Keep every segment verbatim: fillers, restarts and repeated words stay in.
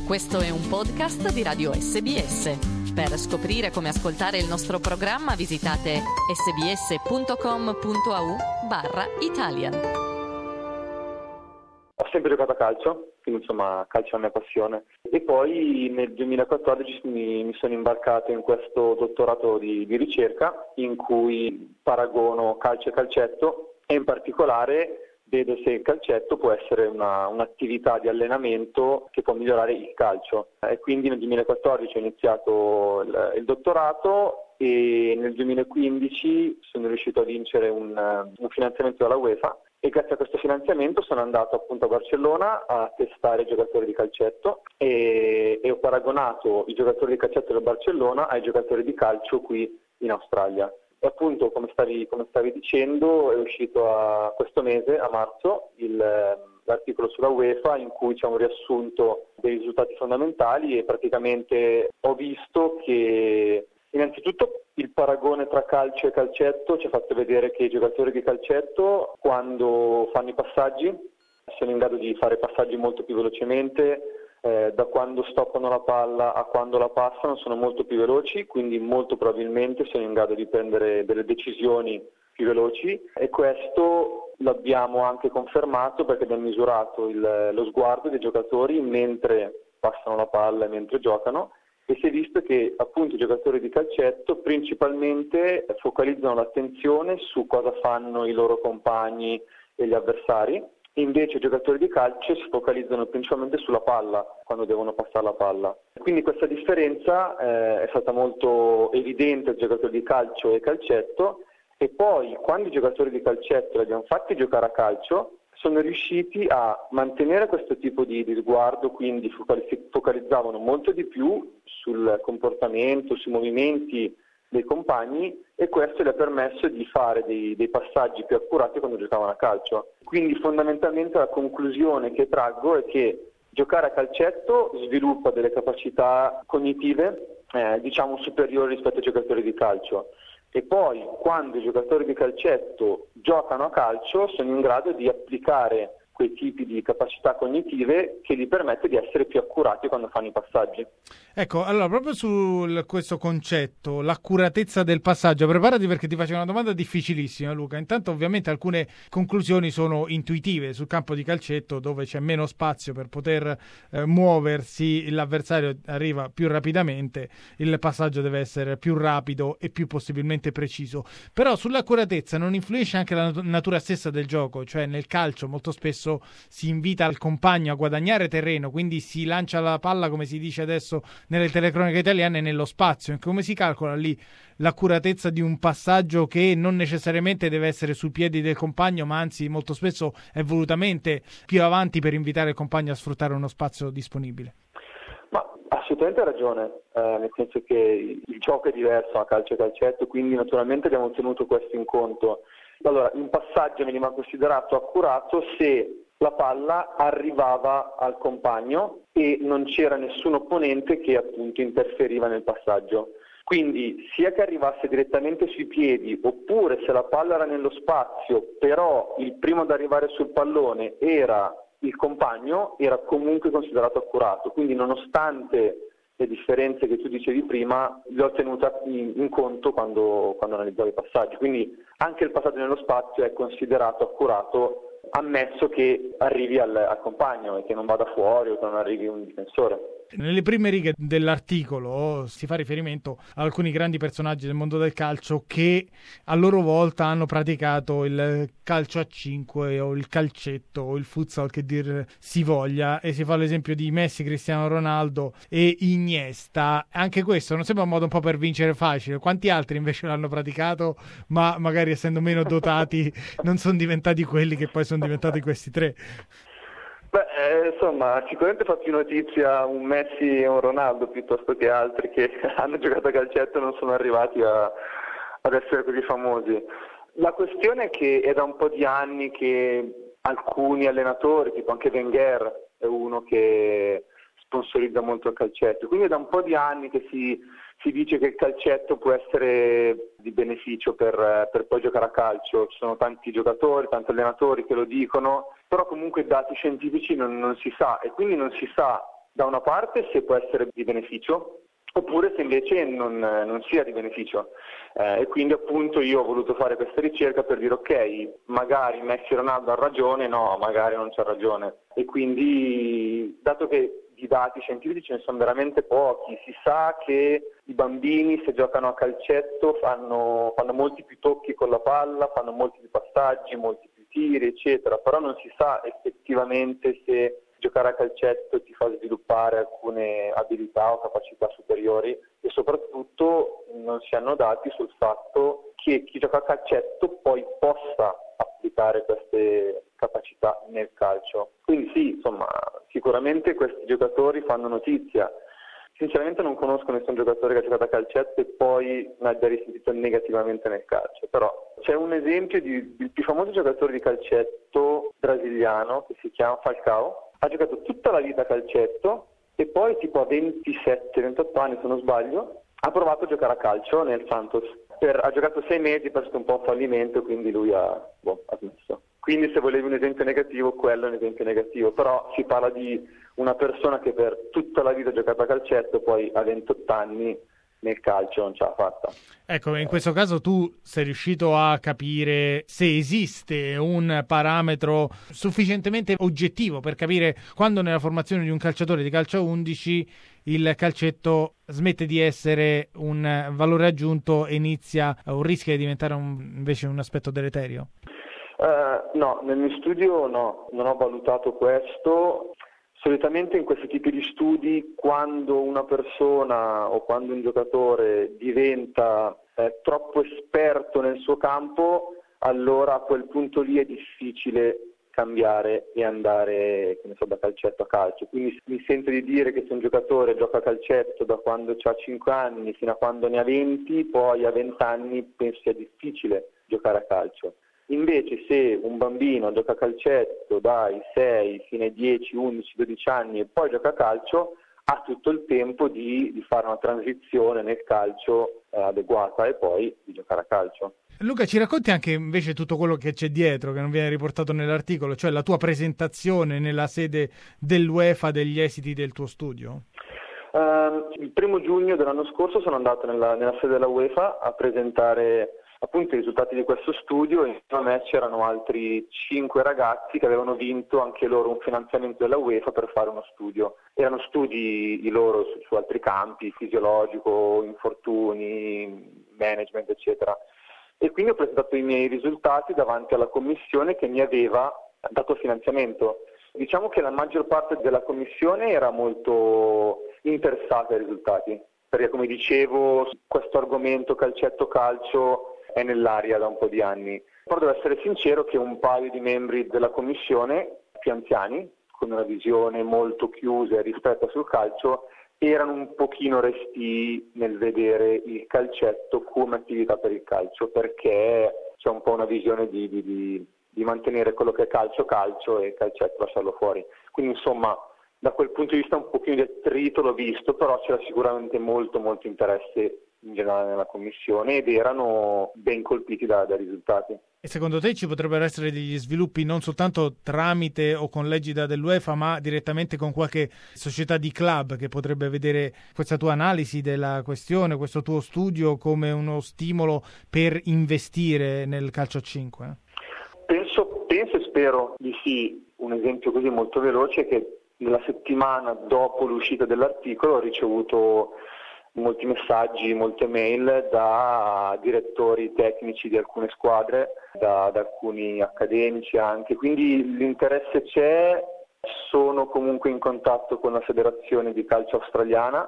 Questo è un podcast di Radio S B S. Per scoprire come ascoltare il nostro programma visitate sbs.com.au barra Italian. Ho sempre giocato a calcio, quindi insomma calcio è la mia passione. E poi nel duemilaquattordici mi, mi sono imbarcato in questo dottorato di, di ricerca in cui paragono calcio e calcetto e in particolare vedo se il calcetto può essere una, un'attività di allenamento che può migliorare il calcio. E quindi nel duemilaquattordici ho iniziato il, il dottorato e nel duemilaquindici sono riuscito a vincere un, un finanziamento dalla UEFA e grazie a questo finanziamento sono andato appunto a Barcellona a testare i giocatori di calcetto e, e ho paragonato i giocatori di calcetto del Barcellona ai giocatori di calcio qui in Australia. E appunto, come stavi, come stavi dicendo, è uscito a questo mese, a marzo, il, l'articolo sulla UEFA in cui c'è un riassunto dei risultati fondamentali e praticamente ho visto che innanzitutto il paragone tra calcio e calcetto ci ha fatto vedere che i giocatori di calcetto quando fanno i passaggi sono in grado di fare passaggi molto più velocemente. Eh, da quando stoppano la palla a quando la passano sono molto più veloci, quindi molto probabilmente sono in grado di prendere delle decisioni più veloci e questo l'abbiamo anche confermato perché abbiamo misurato il, lo sguardo dei giocatori mentre passano la palla e mentre giocano e si è visto che appunto i giocatori di calcetto principalmente focalizzano l'attenzione su cosa fanno i loro compagni e gli avversari. Invece i giocatori di calcio si focalizzano principalmente sulla palla quando devono passare la palla. Quindi questa differenza eh, è stata molto evidente ai giocatori di calcio e calcetto e poi quando i giocatori di calcetto li abbiamo fatti giocare a calcio sono riusciti a mantenere questo tipo di, di sguardo, quindi focalizzavano molto di più sul comportamento, sui movimenti dei compagni e questo gli ha permesso di fare dei, dei passaggi più accurati quando giocavano a calcio. Quindi fondamentalmente la conclusione che traggo è che giocare a calcetto sviluppa delle capacità cognitive eh, diciamo superiori rispetto ai giocatori di calcio e poi quando i giocatori di calcetto giocano a calcio sono in grado di applicare quei tipi di capacità cognitive che gli permette di essere più accurati quando fanno i passaggi. Ecco, allora proprio su questo concetto, l'accuratezza del passaggio, preparati perché ti faccio una domanda difficilissima, Luca. Intanto ovviamente alcune conclusioni sono intuitive sul campo di calcetto dove c'è meno spazio per poter eh, muoversi, l'avversario arriva più rapidamente, il passaggio deve essere più rapido e più possibilmente preciso. Però sull'accuratezza non influisce anche la natura stessa del gioco, cioè nel calcio molto spesso si invita il compagno a guadagnare terreno, quindi si lancia la palla, come si dice adesso nelle telecronache italiane, nello spazio. Come si calcola lì l'accuratezza di un passaggio che non necessariamente deve essere sui piedi del compagno, ma anzi molto spesso è volutamente più avanti per invitare il compagno a sfruttare uno spazio disponibile? Ma assolutamente hai ragione, eh, nel senso che il gioco è diverso a calcio e calcetto, quindi naturalmente abbiamo tenuto questo in conto. Allora, un passaggio veniva considerato accurato se la palla arrivava al compagno e non c'era nessun opponente che appunto interferiva nel passaggio. Quindi sia che arrivasse direttamente sui piedi oppure se la palla era nello spazio però il primo ad arrivare sul pallone era il compagno, era comunque considerato accurato. Quindi nonostante le differenze che tu dicevi prima, le ho tenute in, in conto quando, quando analizzavo i passaggi. Quindi anche il passaggio nello spazio è considerato accurato ammesso che arrivi al, al compagno e che non vada fuori o che non arrivi un difensore. Nelle prime righe dell'articolo si fa riferimento a alcuni grandi personaggi del mondo del calcio che a loro volta hanno praticato il calcio a cinque o il calcetto o il futsal, che dir si voglia, e si fa l'esempio di Messi, Cristiano Ronaldo e Iniesta. Anche questo non sembra un modo un po' per vincere facile. Quanti altri invece l'hanno praticato ma magari essendo meno dotati non sono diventati quelli che poi sono diventati questi tre? Beh, eh, insomma, sicuramente fa più notizia un Messi e un Ronaldo piuttosto che altri che hanno giocato a calcetto e non sono arrivati a, ad essere così famosi. La questione è che è da un po' di anni che alcuni allenatori, tipo anche Wenger, è uno che sponsorizza molto il calcetto, quindi è da un po' di anni che si, si dice che il calcetto può essere di beneficio per, per poi giocare a calcio. Ci sono tanti giocatori, tanti allenatori che lo dicono, però comunque dati scientifici non, non si sa, e quindi non si sa da una parte se può essere di beneficio, oppure se invece non, non sia di beneficio. Eh, e quindi appunto io ho voluto fare questa ricerca per dire ok, magari Messi e Ronaldo ha ragione, no, magari non c'ha ragione. E quindi, dato che di dati scientifici ce ne sono veramente pochi, si sa che i bambini se giocano a calcetto fanno, fanno molti più tocchi con la palla, fanno molti più passaggi, molti più tiri, eccetera, però non si sa effettivamente se giocare a calcetto ti fa sviluppare alcune abilità o capacità superiori, e soprattutto non si hanno dati sul fatto che chi gioca a calcetto poi possa applicare queste capacità nel calcio. Quindi sì, insomma, sicuramente questi giocatori fanno notizia. Sinceramente non conosco nessun giocatore che ha giocato a calcetto e poi ne abbia risentito negativamente nel calcio, però c'è un esempio di, del più famoso giocatore di calcetto brasiliano che si chiama Falcao. Ha giocato tutta la vita a calcetto e poi tipo a ventisette ventotto anni, se non sbaglio, ha provato a giocare a calcio nel Santos. Per, ha giocato sei mesi, poi è stato un po' un fallimento, quindi lui ha, boh, ha smesso. Quindi se volevi un esempio negativo, quello è un esempio negativo, però si parla di una persona che per tutta la vita ha giocato a calcetto, poi a ventotto anni nel calcio non ce l'ha fatta. Ecco, in questo caso tu sei riuscito a capire se esiste un parametro sufficientemente oggettivo per capire quando nella formazione di un calciatore di calcio a undici il calcetto smette di essere un valore aggiunto e inizia o rischia di diventare un, invece un aspetto deleterio? Uh, no, nel mio studio no, non ho valutato questo. Solitamente in questi tipi di studi, quando una persona o quando un giocatore diventa eh, troppo esperto nel suo campo, allora a quel punto lì è difficile cambiare e andare, che ne so, da calcetto a calcio. Quindi mi sento di dire che se un giocatore gioca a calcetto da quando ha cinque anni fino a quando ne ha venti, poi a venti anni penso sia difficile giocare a calcio. Invece se un bambino gioca a calcetto dai sei fino ai dieci, undici, dodici anni e poi gioca a calcio, ha tutto il tempo di, di fare una transizione nel calcio eh, adeguata e poi di giocare a calcio. Luca, ci racconti anche invece tutto quello che c'è dietro, che non viene riportato nell'articolo, cioè la tua presentazione nella sede dell'UEFA degli esiti del tuo studio? Uh, il primo giugno dell'anno scorso sono andato nella, nella sede della UEFA a presentare appunto i risultati di questo studio, e insieme a me c'erano altri cinque ragazzi che avevano vinto anche loro un finanziamento della UEFA per fare uno studio. Erano studi i loro su, su altri campi, fisiologico, infortuni, management, eccetera. E quindi ho presentato i miei risultati davanti alla commissione che mi aveva dato finanziamento. Diciamo che la maggior parte della commissione era molto interessata ai risultati, perché come dicevo questo argomento calcetto-calcio è nell'aria da un po' di anni. Però devo essere sincero che un paio di membri della commissione, più anziani, con una visione molto chiusa e ristretta sul calcio, erano un pochino restii nel vedere il calcetto come attività per il calcio, perché c'è un po' una visione di, di, di, di mantenere quello che è calcio calcio e calcetto lasciarlo fuori. Quindi insomma, da quel punto di vista un pochino di attrito l'ho visto, però c'era sicuramente molto molto interesse in generale nella commissione ed erano ben colpiti da, dai risultati. E secondo te ci potrebbero essere degli sviluppi non soltanto tramite o con l'egida dell'UEFA, ma direttamente con qualche società di club che potrebbe vedere questa tua analisi della questione, questo tuo studio come uno stimolo per investire nel calcio a cinque? Penso, penso e spero di sì. Un esempio così molto veloce è che nella settimana dopo l'uscita dell'articolo ho ricevuto molti messaggi, molte mail da direttori tecnici di alcune squadre, da, da alcuni accademici anche, quindi l'interesse c'è. Sono comunque in contatto con la federazione di calcio australiana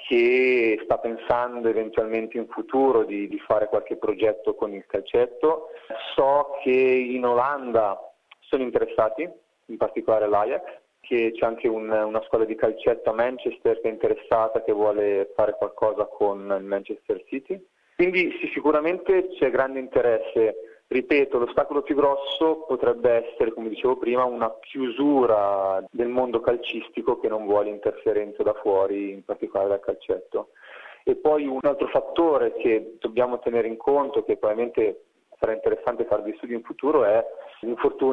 che sta pensando eventualmente in futuro di, di fare qualche progetto con il calcetto. So che in Olanda sono interessati, in particolare l'Ajax, che c'è anche un, una scuola di calcetto a Manchester che è interessata, che vuole fare qualcosa con il Manchester City. Quindi sì, sicuramente c'è grande interesse. Ripeto, l'ostacolo più grosso potrebbe essere, come dicevo prima, una chiusura del mondo calcistico che non vuole interferenze da fuori, in particolare dal calcetto. E poi un altro fattore che dobbiamo tenere in conto, che probabilmente sarà interessante fare degli studi in futuro, è gli infortuni.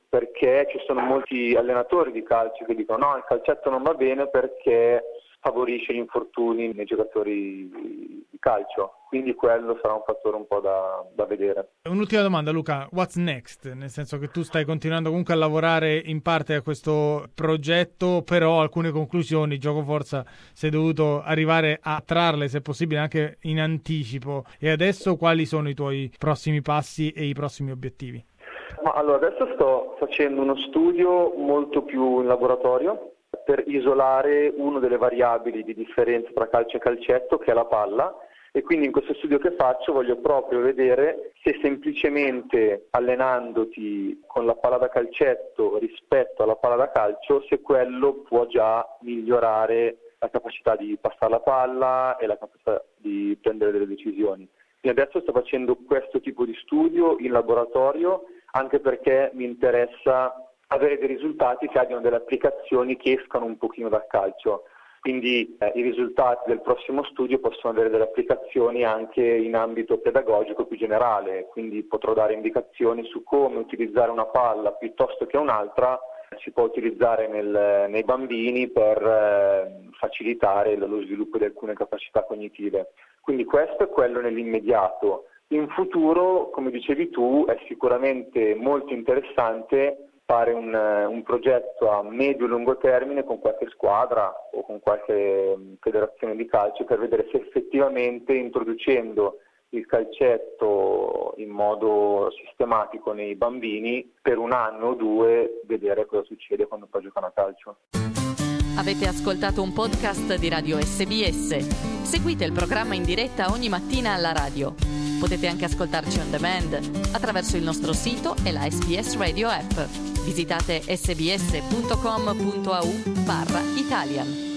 perché ci sono molti allenatori di calcio che dicono no, il calcetto non va bene perché favorisce gli infortuni nei giocatori di calcio, quindi quello sarà un fattore un po' da, da vedere. Un'ultima domanda, Luca, what's next? Nel senso che tu stai continuando comunque a lavorare in parte a questo progetto, però alcune conclusioni, gioco forza, sei dovuto arrivare a trarle, se possibile anche in anticipo, e adesso quali sono i tuoi prossimi passi e i prossimi obiettivi? Ma allora, adesso sto facendo uno studio molto più in laboratorio per isolare una delle variabili di differenza tra calcio e calcetto, che è la palla, e quindi in questo studio che faccio voglio proprio vedere se semplicemente allenandoti con la palla da calcetto rispetto alla palla da calcio, se quello può già migliorare la capacità di passare la palla e la capacità di prendere delle decisioni. Quindi adesso sto facendo questo tipo di studio in laboratorio, anche perché mi interessa avere dei risultati che abbiano delle applicazioni che escano un pochino dal calcio. Quindi eh, i risultati del prossimo studio possono avere delle applicazioni anche in ambito pedagogico più generale, quindi potrò dare indicazioni su come utilizzare una palla piuttosto che un'altra, si può utilizzare nel, nei bambini per eh, facilitare lo sviluppo di alcune capacità cognitive. Quindi questo è quello nell'immediato. In futuro, come dicevi tu, è sicuramente molto interessante fare un, un progetto a medio-lungo termine con qualche squadra o con qualche federazione di calcio per vedere se effettivamente introducendo il calcetto in modo sistematico nei bambini per un anno o due, vedere cosa succede quando poi giocano a calcio. Avete ascoltato un podcast di Radio S B S. Seguite il programma in diretta ogni mattina alla radio. Potete anche ascoltarci on demand attraverso il nostro sito e la S B S Radio app. Visitate sbs punto com punto a u barra Italian.